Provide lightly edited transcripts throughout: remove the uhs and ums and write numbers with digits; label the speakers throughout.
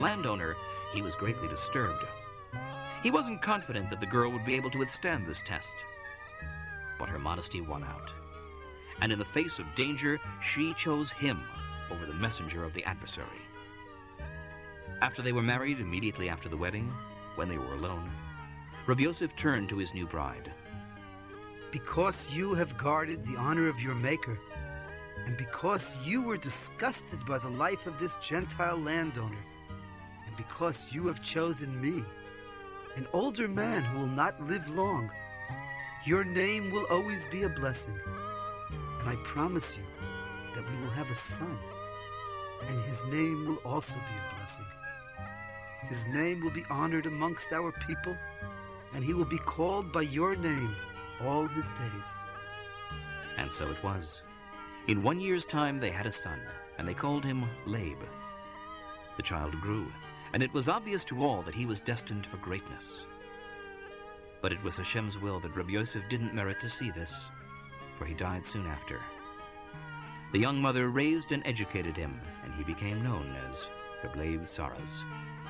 Speaker 1: landowner, he was greatly disturbed. He wasn't confident that the girl would be able to withstand this test. But her modesty won out. And in the face of danger, she chose him over the messenger of the adversary. After they were married, immediately after the wedding, when they were alone, Rabbi Yosef turned to his new bride.
Speaker 2: Because you have guarded the honor of your Maker, and because you were disgusted by the life of this Gentile landowner, and because you have chosen me, an older man who will not live long, your name will always be a blessing. And I promise you that we will have a son, and his name will also be a blessing. His name will be honored amongst our people, and he will be called by your name all his days.
Speaker 1: And so it was. In 1 year's time they had a son, and they called him Laib. The child grew, and it was obvious to all that he was destined for greatness. But it was Hashem's will that Rabbi Yosef didn't merit to see this, for he died soon after. The young mother raised and educated him, and he became known as Reb Leib Saras.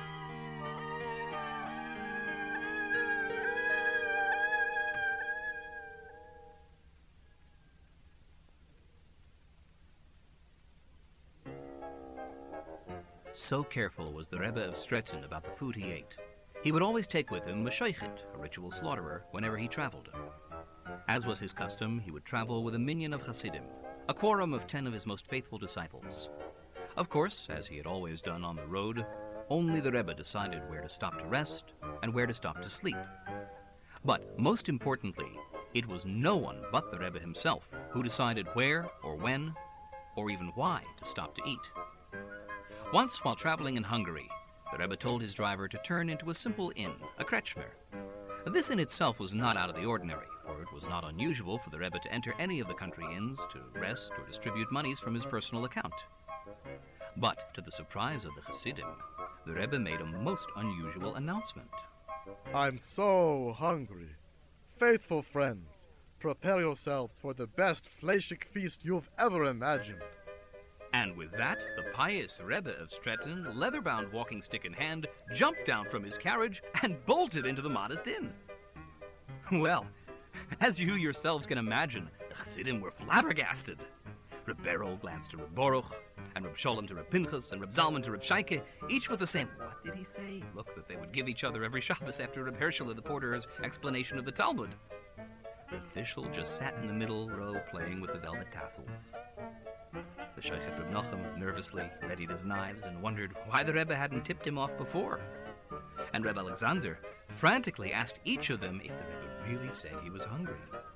Speaker 1: So careful was the Rebbe of Stretton about the food he ate. He would always take with him a shochet, a ritual slaughterer, whenever he traveled. As was his custom, he would travel with a minyan of Hasidim, a quorum of 10 of his most faithful disciples. Of course, as he had always done on the road, only the Rebbe decided where to stop to rest and where to stop to sleep. But most importantly, it was no one but the Rebbe himself who decided where or when or even why to stop to eat. Once, while traveling in Hungary, the Rebbe told his driver to turn into a simple inn, a kretschmer. This in itself was not out of the ordinary, for it was not unusual for the Rebbe to enter any of the country inns to rest or distribute monies from his personal account. But, to the surprise of the Hasidim, the Rebbe made a most unusual announcement.
Speaker 3: I'm so hungry. Faithful friends, prepare yourselves for the best fleischig feast you've ever imagined.
Speaker 1: And with that, the pious Rebbe of Stretton, leather-bound walking stick in hand, jumped down from his carriage and bolted into the modest inn. Well, as you yourselves can imagine, the Hasidim were flabbergasted. Reb Berel glanced to Reb Baruch, and Reb Sholem to Reb Pinchas, and Reb Zalman to Reb Shaike, each with the same, what did he say? Look that they would give each other every Shabbos after Reb Herschel the porter's explanation of the Talmud. Reb Fischel just sat in the middle row playing with the velvet tassels. The Shochet Reb Nochem nervously readied his knives and wondered why the Rebbe hadn't tipped him off before. And Reb Alexander frantically asked each of them if the Rebbe really said he was hungry.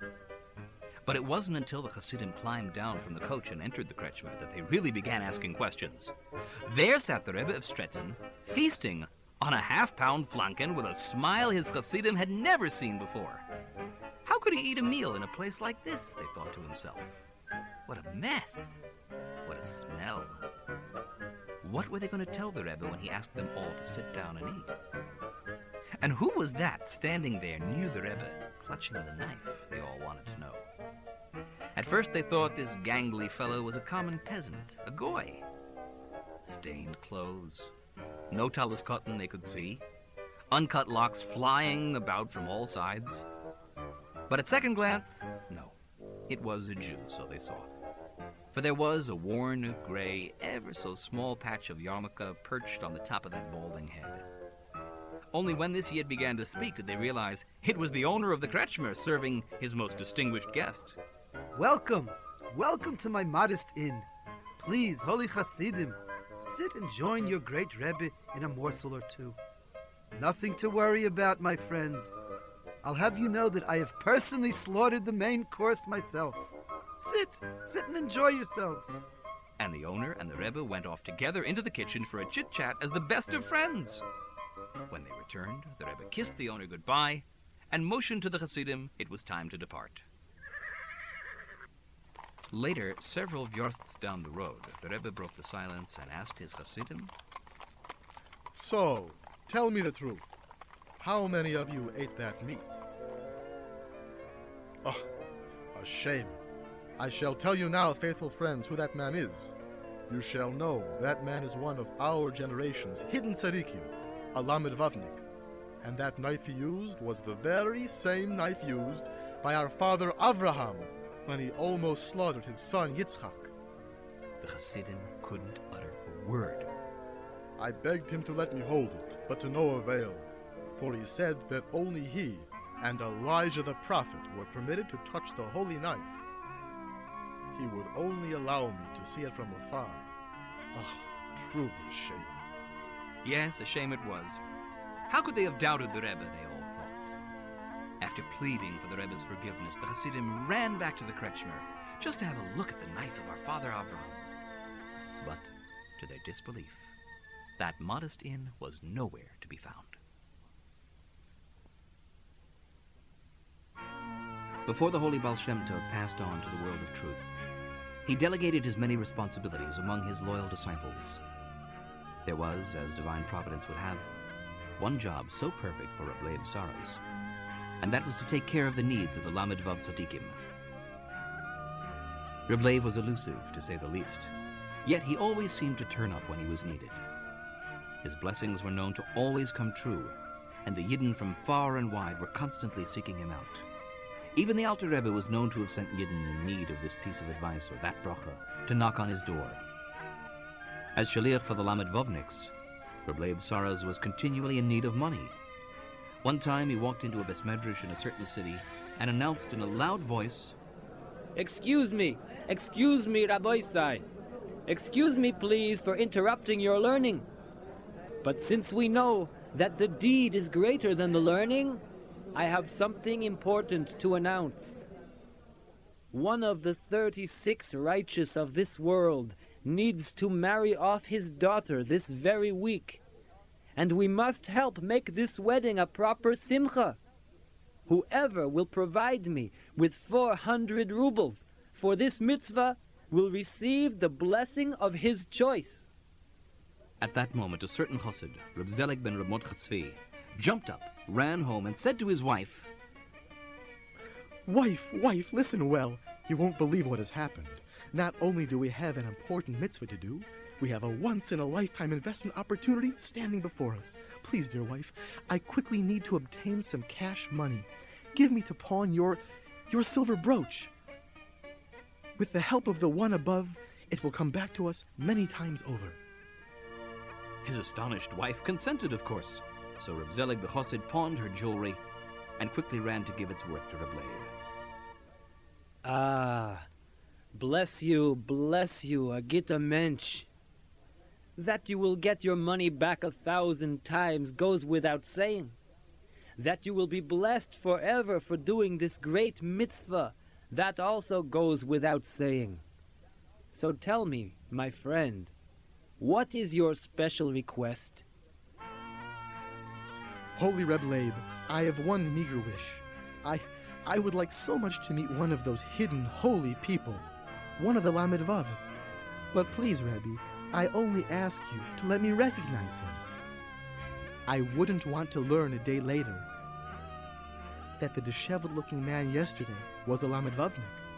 Speaker 1: But it wasn't until the Hasidim climbed down from the coach and entered the kretschmer that they really began asking questions. There sat the Rebbe of Stretton, feasting on a half-pound flanken with a smile his Hasidim had never seen before. How could he eat a meal in a place like this, they thought to himself. What a mess! What a smell! What were they going to tell the Rebbe when he asked them all to sit down and eat? And who was that standing there near the Rebbe, clutching the knife, they all wanted to know. At first they thought this gangly fellow was a common peasant, a goy. Stained clothes, no talus cotton they could see, uncut locks flying about from all sides. But at second glance, no, it was a Jew, so they saw. For there was a worn, gray, ever so small patch of yarmulke perched on the top of that balding head. Only when this Yid began to speak did they realize it was the owner of the kretschmer serving his most distinguished guest.
Speaker 2: Welcome, welcome to my modest inn. Please, holy Hasidim, sit and join your great Rebbe in a morsel or two. Nothing to worry about, my friends. I'll have you know that I have personally slaughtered the main course myself. Sit and enjoy yourselves.
Speaker 1: And the owner and the Rebbe went off together into the kitchen for a chit-chat as the best of friends. When they returned, the Rebbe kissed the owner goodbye and motioned to the Hasidim it was time to depart. Later, several versts down the road, the Rebbe broke the silence and asked his Hasidim,
Speaker 3: So, tell me the truth. How many of you ate that meat? Oh, a shame. I shall tell you now, faithful friends, who that man is. You shall know that man is one of our generation's hidden tzaddikim, a Lamed Vavnik, and that knife he used was the very same knife used by our father Avraham when he almost slaughtered his son Yitzchak.
Speaker 1: The Hasidim couldn't utter a word.
Speaker 3: I begged him to let me hold it, but to no avail, for he said that only he and Elijah the prophet were permitted to touch the holy knife. He would only allow me to see it from afar. Ah, truly a shame.
Speaker 1: Yes, a shame it was. How could they have doubted the Rebbe, they all thought? After pleading for the Rebbe's forgiveness, the Hasidim ran back to the Kretschmer just to have a look at the knife of our father Avraham. But, to their disbelief, that modest inn was nowhere to be found. Before the holy Baal Shem Tov passed on to the world of truth, he delegated his many responsibilities among his loyal disciples. There was, as divine providence would have, one job so perfect for Reb Leib Saras, and that was to take care of the needs of the Lamed Vav Tzadikim. Reb Leib was elusive, to say the least, yet he always seemed to turn up when he was needed. His blessings were known to always come true, and the Yidden from far and wide were constantly seeking him out. Even the Alter Rebbe was known to have sent Yidden in need of this piece of advice or that bracha to knock on his door. As shaliach for the Lamed Vavniks, Reb Leib Saras was continually in need of money. One time he walked into a Beis Medrash in a certain city and announced in a loud voice,
Speaker 4: Excuse me, Rabbi Isai. Excuse me, please, for interrupting your learning. But since we know that the deed is greater than the learning, I have something important to announce. One of the 36 righteous of this world needs to marry off his daughter this very week, and we must help make this wedding a proper simcha. Whoever will provide me with 400 rubles for this mitzvah will receive the blessing of his choice.
Speaker 1: At that moment, a certain chassid, Reb Zelig ben Reb Mordechai Tzvi, jumped up, ran home, and said to his wife,
Speaker 3: Wife, listen well. You won't believe what has happened. Not only do we have an important mitzvah to do, we have a once-in-a-lifetime investment opportunity standing before us. Please, dear wife, I quickly need to obtain some cash money. Give me to pawn your silver brooch. With the help of the one above, it will come back to us many times over.
Speaker 1: His astonished wife consented, of course. So Reb Zelig the chassid pawned her jewelry and quickly ran to give its worth to Reb Leib.
Speaker 4: Ah, bless you, a gita mensch. That you will get your money back 1,000 times goes without saying. That you will be blessed forever for doing this great mitzvah, that also goes without saying. So tell me, my friend, what is your special request?
Speaker 3: Holy Reb Leib, I have one meager wish. I would like so much to meet one of those hidden holy people, one of the Lamed Vavs. But please, Rebbe, I only ask you to let me recognize him. I wouldn't want to learn a day later that the disheveled-looking man yesterday was a Lamed Vavnik.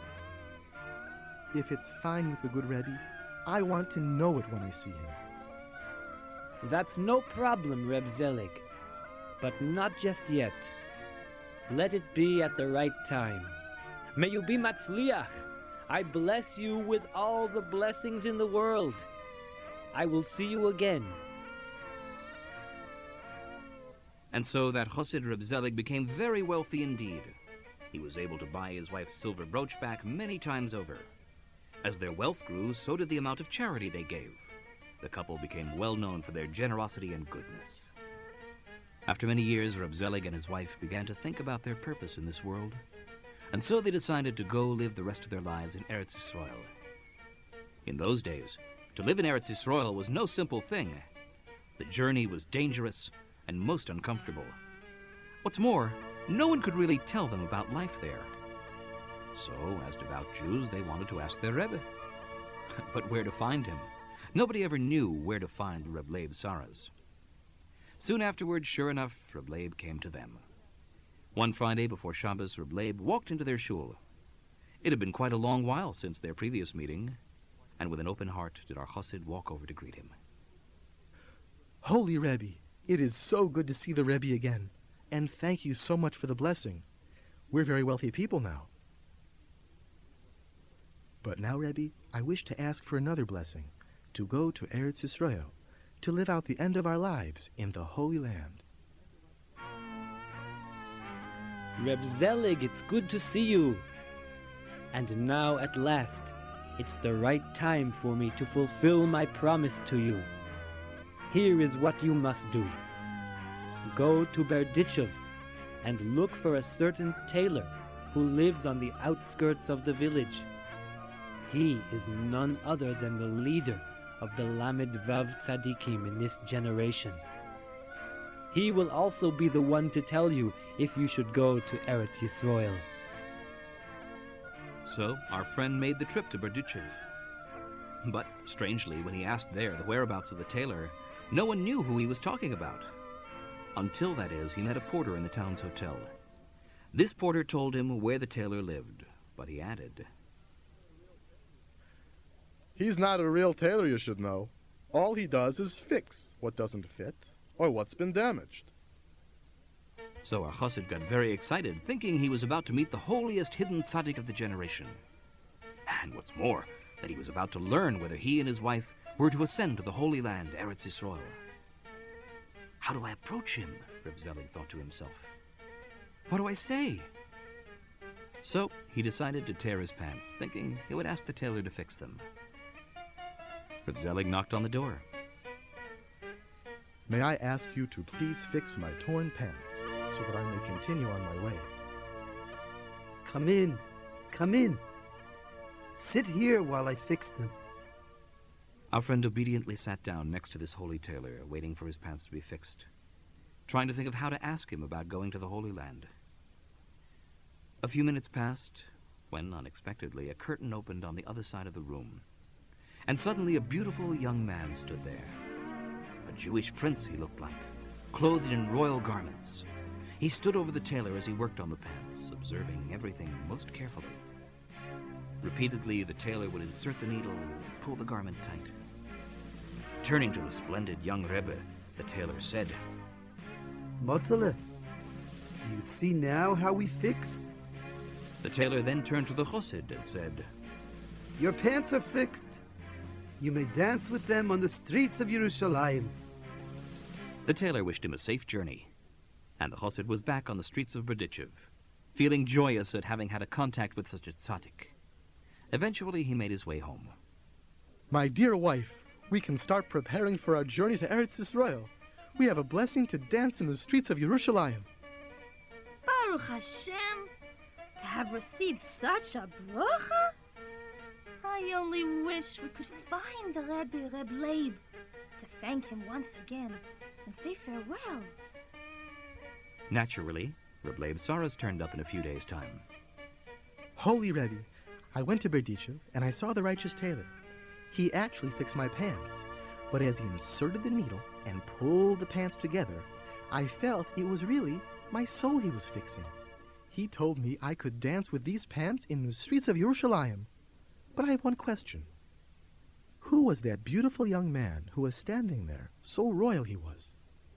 Speaker 3: If it's fine with the good Rebbe, I want to know it when I see him.
Speaker 4: That's no problem, Reb Zelig. But not just yet. Let it be at the right time. May you be matzliach. I bless you with all the blessings in the world. I will see you again.
Speaker 1: And so that chassid Reb Zelig became very wealthy indeed. He was able to buy his wife's silver brooch back many times over. As their wealth grew, so did the amount of charity they gave. The couple became well known for their generosity and goodness. After many years, Reb Zelig and his wife began to think about their purpose in this world, and so they decided to go live the rest of their lives in Eretz Yisrael. In those days, to live in Eretz Yisrael was no simple thing. The journey was dangerous and most uncomfortable. What's more, no one could really tell them about life there. So, as devout Jews, they wanted to ask their Rebbe. But where to find him? Nobody ever knew where to find Reb Leib Saras. Soon afterward, sure enough, Reb Leib came to them. One Friday before Shabbos, Reb Leib walked into their shul. It had been quite a long while since their previous meeting, and with an open heart did our Chassid walk over to greet him.
Speaker 3: Holy Rebbe, it is so good to see the Rebbe again, and thank you so much for the blessing. We're very wealthy people now. But now, Rebbe, I wish to ask for another blessing, to go to Eretz Yisrael, to live out the end of our lives in the Holy Land.
Speaker 4: Reb Zelig, it's good to see you. And now, at last, it's the right time for me to fulfill my promise to you. Here is what you must do. Go to Berdichev and look for a certain tailor who lives on the outskirts of the village. He is none other than the leader of the Lamed Vav Tzadikim in this generation. He will also be the one to tell you if you should go to Eretz Yisrael.
Speaker 1: So our friend made the trip to Berdichev. But, strangely, when he asked there the whereabouts of the tailor, no one knew who he was talking about. Until, that is, he met a porter in the town's hotel. This porter told him where the tailor lived, but he added,
Speaker 3: He's not a real tailor, you should know. All he does is fix what doesn't fit or what's been damaged.
Speaker 1: So our Chassid got very excited, thinking he was about to meet the holiest hidden tzaddik of the generation. And what's more, that he was about to learn whether he and his wife were to ascend to the Holy Land, Eretz Yisrael. How do I approach him? Reb Zelig thought to himself. What do I say? So he decided to tear his pants, thinking he would ask the tailor to fix them. Reb Zelig knocked on the door.
Speaker 3: May I ask you to please fix my torn pants so that I may continue on my way?
Speaker 2: Come in. Come in. Sit here while I fix them.
Speaker 1: Our friend obediently sat down next to this holy tailor, waiting for his pants to be fixed, trying to think of how to ask him about going to the Holy Land. A few minutes passed when, unexpectedly, a curtain opened on the other side of the room, and suddenly a beautiful young man stood there. A Jewish prince he looked like, clothed in royal garments. He stood over the tailor as he worked on the pants, observing everything most carefully. Repeatedly, the tailor would insert the needle and pull the garment tight. Turning to the splendid young Rebbe, the tailor said,
Speaker 2: Motele, do you see now how we fix?
Speaker 1: The tailor then turned to the Chassid and said,
Speaker 2: Your pants are fixed. You may dance with them on the streets of Yerushalayim.
Speaker 1: The tailor wished him a safe journey, and the Chassid was back on the streets of Berdichev, feeling joyous at having had a contact with such a tzaddik. Eventually, he made his way home.
Speaker 3: My dear wife, we can start preparing for our journey to Eretz Yisrael. We have a blessing to dance in the streets of Yerushalayim.
Speaker 5: Baruch Hashem, to have received such a bracha? I only wish we could find the Rebbe, Reb Leib, to thank him once again and say farewell.
Speaker 1: Naturally, Reb Leib Saras turned up in a few days' time.
Speaker 3: Holy Rebbe, I went to Berdichev and I saw the righteous tailor. He actually fixed my pants, but as he inserted the needle and pulled the pants together, I felt it was really my soul he was fixing. He told me I could dance with these pants in the streets of Yerushalayim. But I have one question. Who was that beautiful young man who was standing there? So royal he was.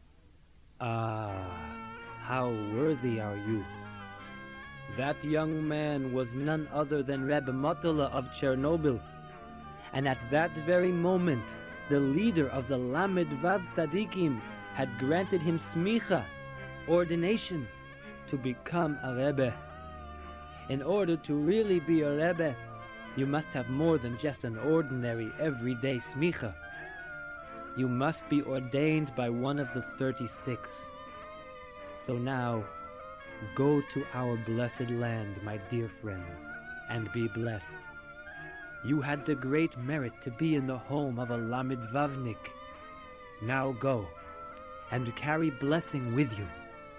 Speaker 4: How worthy are you? That young man was none other than Rebbe Motele of Chernobyl. And at that very moment, the leader of the Lamed Vav Tzadikim had granted him smicha, ordination, to become a Rebbe. In order to really be a Rebbe, you must have more than just an ordinary, everyday smicha. You must be ordained by one of the 36. So now, go to our blessed land, my dear friends, and be blessed. You had the great merit to be in the home of a Lamed Vavnik. Now go, and carry blessing with you.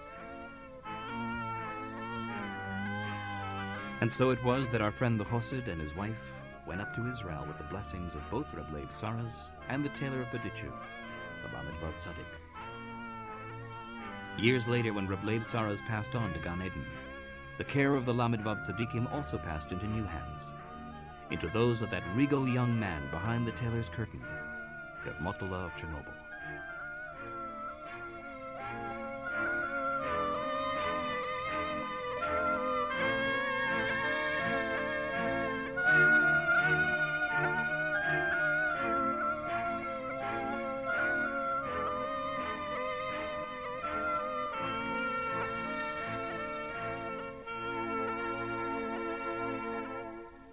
Speaker 1: And so it was that our friend the Chassid and his wife went up to Israel with the blessings of both Reb Leib Saras and the tailor of Berdichev, the Lamed Vav Tzaddik. Years later, when Reb Leib Saras passed on to Gan Eden, the care of the Lamed Vav Tzaddikim also passed into new hands. into those of that regal young man behind the tailor's curtain, Reb Motula of Chernobyl.